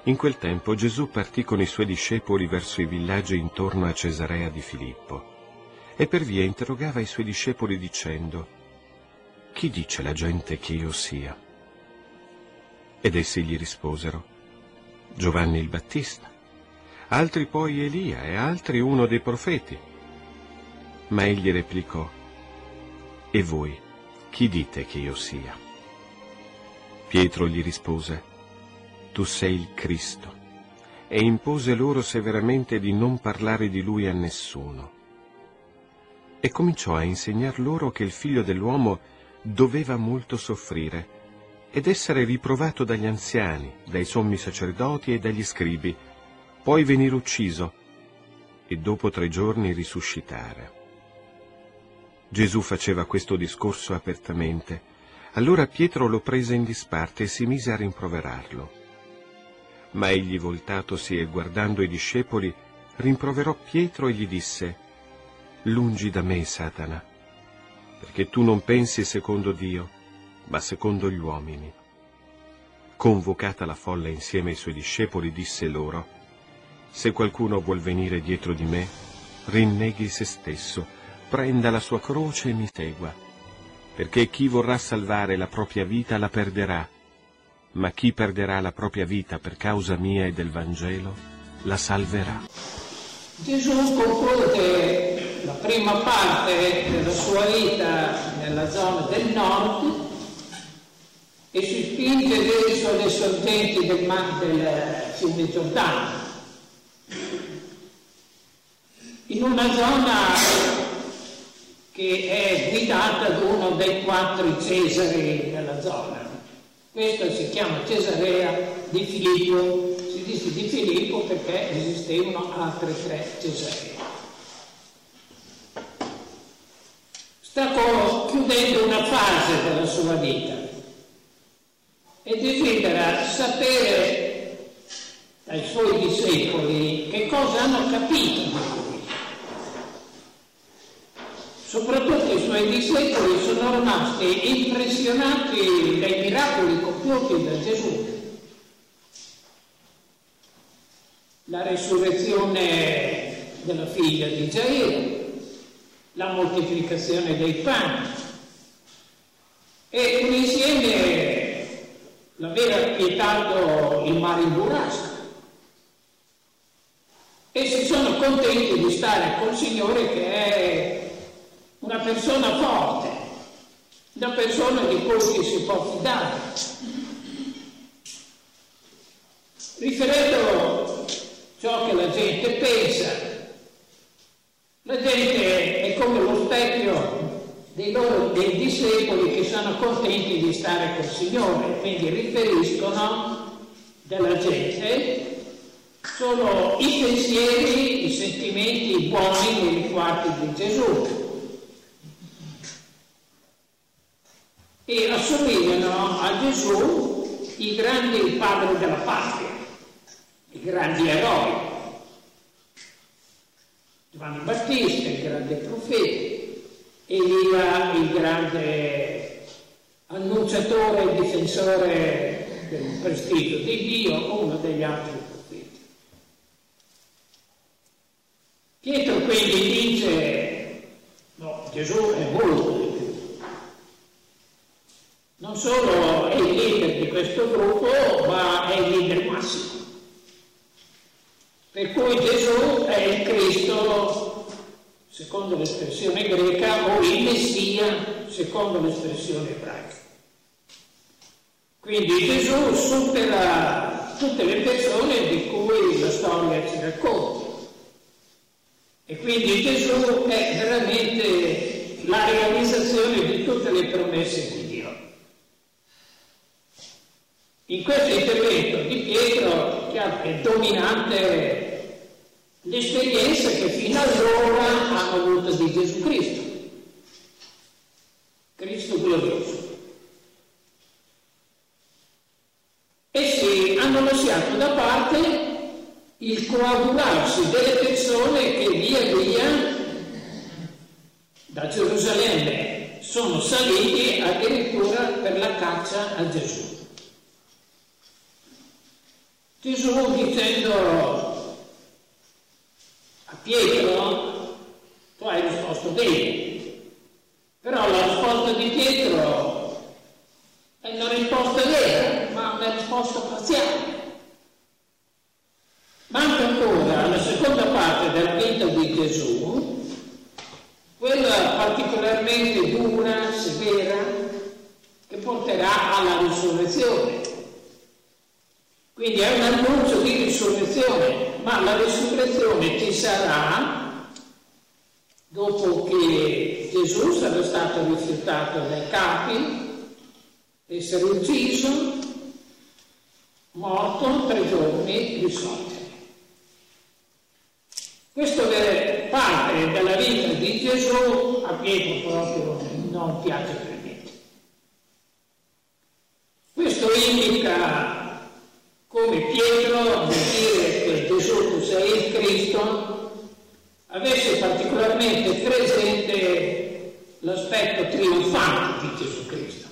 In quel tempo Gesù partì con i suoi discepoli verso i villaggi intorno a Cesarea di Filippo e per via interrogava i suoi discepoli dicendo: «Chi dice la gente che io sia?» Ed essi gli risposero: «Giovanni il Battista, altri poi Elia e altri uno dei profeti». Ma egli replicò: «E voi, chi dite che io sia?» Pietro gli rispose: «Tu sei il Cristo», e impose loro severamente di non parlare di lui a nessuno. E cominciò a insegnar loro che il Figlio dell'uomo doveva molto soffrire ed essere riprovato dagli anziani, dai sommi sacerdoti e dagli scribi, poi venire ucciso e dopo 3 giorni risuscitare. Gesù faceva questo discorso apertamente. Allora Pietro lo prese in disparte e si mise a rimproverarlo. Ma egli, voltatosi e guardando i discepoli, rimproverò Pietro e gli disse: «Lungi da me, Satana, perché tu non pensi secondo Dio, ma secondo gli uomini». Convocata la folla insieme ai suoi discepoli, disse loro: «Se qualcuno vuol venire dietro di me, rinneghi se stesso, prenda la sua croce e mi segua, perché chi vorrà salvare la propria vita la perderà, ma chi perderà la propria vita per causa mia e del Vangelo la salverà». Gesù conclude la prima parte della sua vita nella zona del nord e si spinge verso le sorgenti del fiume Giordano, in una zona che è guidata da uno dei 4 Cesari della zona. Questo si chiama Cesarea di Filippo. Si dice di Filippo perché esistevano altre 3 Cesaree. Sta chiudendo una fase della sua vita e desidera sapere dai suoi discepoli che cosa hanno capito di lui. Soprattutto i suoi discepoli sono rimasti impressionati dai miracoli compiuti da Gesù. La resurrezione della figlia di Gairo, la moltiplicazione dei pani e insieme l'aver quietato il mare in burrasca. E si sono contenti di stare col Signore, che è una persona forte, una persona di cui si può fidare. Riferendo ciò che la gente pensa, la gente è come lo specchio dei discepoli che sono contenti di stare col Signore, quindi riferiscono della gente sono i pensieri, i sentimenti buoni nei riguardi di Gesù. E assomigliano a Gesù i grandi padri della patria, i grandi eroi. Giovanni Battista, il grande profeta, Elia, il grande annunciatore e difensore del prestigio di Dio, o uno degli altri profeti. Pietro quindi dice: no, Gesù è molto di più. Non solo è il leader di questo gruppo, ma è il leader massimo. Per cui Gesù è il Cristo, secondo l'espressione greca, o il Messia, secondo l'espressione ebraica. Quindi Gesù supera tutte le persone di cui la storia ci racconta. E quindi Gesù è veramente la realizzazione di tutte le promesse di Dio. In questo intervento di Pietro è dominante l'esperienza che fino allora hanno avuto di Gesù Cristo, Cristo glorioso. Essi hanno lasciato da parte il coagularsi delle persone che via via da Gerusalemme sono saliti addirittura per la caccia a Gesù. Gesù dicendo a Pietro, tu hai risposto bene, però la risposta di Pietro è una risposta vera, ma una risposta parziale. Manca ancora la seconda parte della vita di Gesù, quella particolarmente dura, severa, che porterà alla risurrezione. Quindi è un annuncio di risurrezione, ma la risurrezione ci sarà dopo che Gesù sarà stato rifiutato dai capi, essere ucciso, morto, 3 giorni, risorto. Questa è parte della vita di Gesù, a Pietro proprio non piace per niente. Questo indica come Pietro, nel dire che Gesù tu sei il Cristo, avesse particolarmente presente l'aspetto trionfante di Gesù Cristo.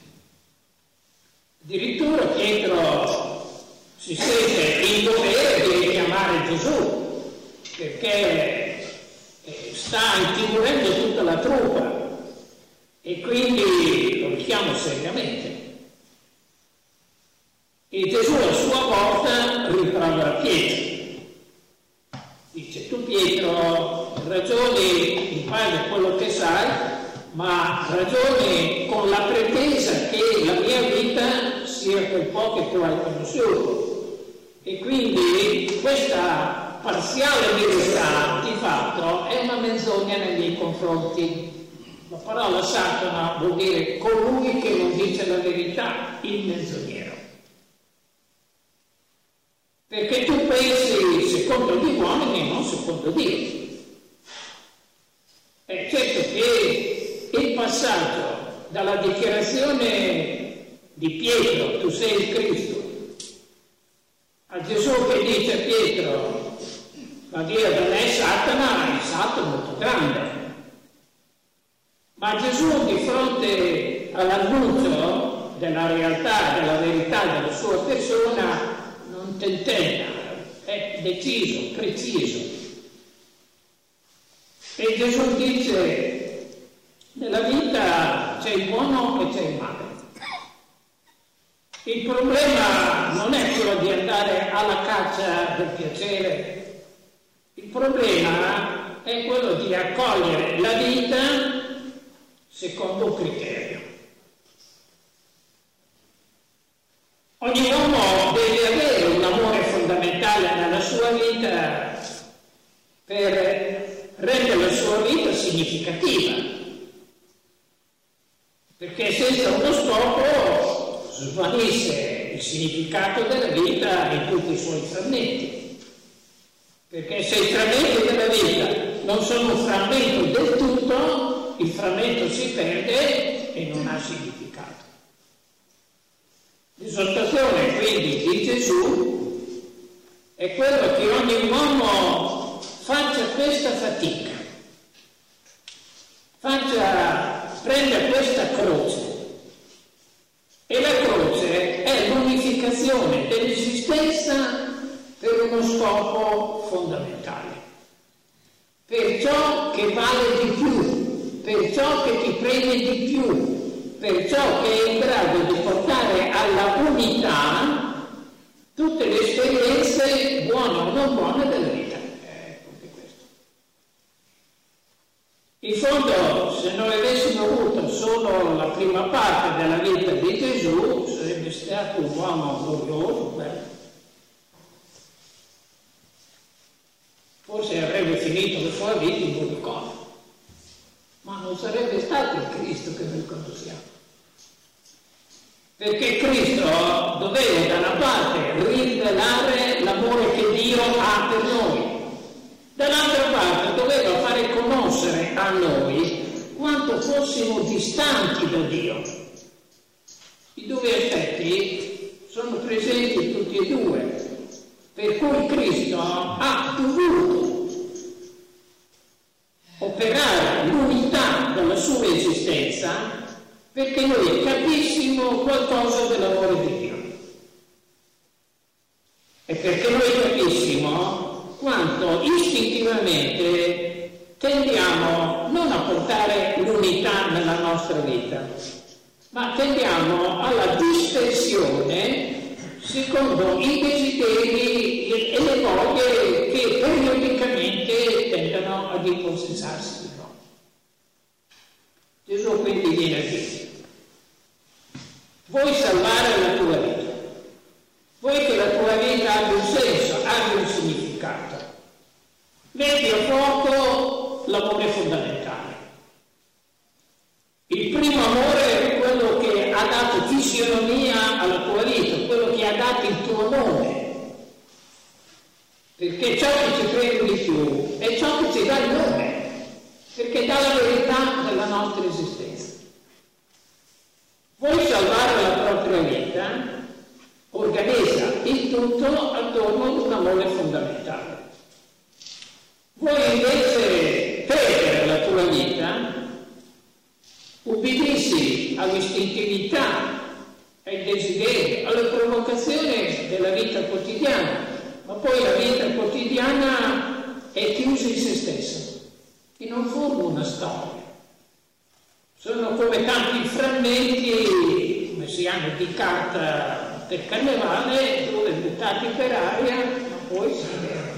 Addirittura Pietro si sente in dovere di richiamare Gesù, perché sta intimorendo tutta la truppa e quindi lo richiama seriamente. E Gesù a sua volta rimprovera Pietro. Dice: tu Pietro ragioni in base a quello che sai, ma ragioni con la pretesa che la mia vita sia quel po' che tu hai conosciuto. E quindi questa parziale verità di fatto è una menzogna nei miei confronti. La parola Satana vuol dire colui che non dice la verità, il menzognero. Perché tu pensi secondo gli uomini e non secondo Dio. È certo che il passaggio dalla dichiarazione di Pietro, tu sei il Cristo, a Gesù che dice a Pietro, ma Dio non è Satana, il salto è molto grande. Ma Gesù, di fronte all'annuncio della realtà, della verità della sua persona, non tentennà, è deciso, preciso. E Gesù dice: nella vita c'è il buono e c'è il male. Il problema non è quello di andare alla caccia del piacere. Il problema è quello di accogliere la vita secondo un criterio. Ogni uomo deve avere un amore fondamentale nella sua vita per rendere la sua vita significativa. Perché senza uno scopo svanisse il significato della vita in tutti i suoi frammenti. Perché se i frammenti della vita non sono un frammento del tutto, il frammento si perde e non ha significato. L'esortazione quindi di Gesù è quello che ogni uomo faccia questa fatica, prenda questa croce. E la croce è l'unificazione dell'esistenza per uno scopo fondamentale, per ciò che vale di più, per ciò che ti preme di più, per ciò che è in grado di portare alla unità tutte le esperienze, buone o non buone, della vita. Anche questo. In fondo, se noi avessimo avuto solo la prima parte della vita di Gesù, sarebbe stato un uomo glorioso, forse avrebbe finito la sua vita in un ricordo, ma non sarebbe stato il Cristo che noi conosciamo. Perché Cristo doveva da una parte rivelare l'amore che Dio ha per noi, dall'altra parte doveva fare conoscere a noi quanto fossimo distanti da Dio. I due aspetti sono presenti tutti e due. Per cui Cristo ha dovuto operare l'unità della sua esistenza perché noi capissimo qualcosa dell'amore di Dio. perché noi capissimo quanto istintivamente tendiamo non a portare l'unità nella nostra vita, ma tendiamo alla dispersione secondo i desideri e le voglie che periodicamente tendono ad impossessarsi di noi. Gesù quindi viene a dire: vuoi salvare la tua vita, vuoi che la tua vita abbia un senso, abbia un significato, metti a fuoco l'amore fondamentale. Il primo amore è quello che ha dato fisionomia alla tua vita, quello che ha dato il tuo nome, perché ciò che ci prende di più è ciò che ci dà il nome, perché dà la verità della nostra esistenza. Vuoi salvare la propria vita? Organizza il tutto attorno ad un amore fondamentale. Vuoi invece perdere la tua vita? Ubbidisci all'istintività, ai desideri, alle provocazioni della vita quotidiana, ma poi la vita quotidiana è chiusa in se stessa e non forma una storia. Sono come tanti frammenti, come si hanno, di carta del carnevale, dove buttati per aria, ma poi si vedono.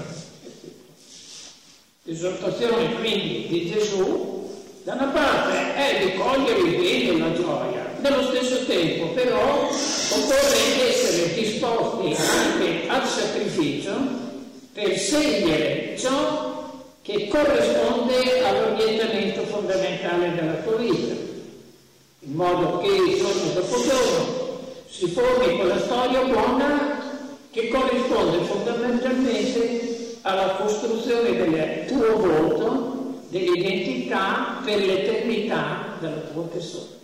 L'esortazione quindi di Gesù da una parte è di cogliere il bene e la gioia, nello stesso tempo però occorre essere disposti anche al sacrificio per scegliere ciò che corrisponde all'orientamento fondamentale della tua vita, in modo che giorno dopo giorno si formi quella storia buona che corrisponde fondamentalmente alla costruzione del tuo volto, dell'identità per l'eternità della tua persona.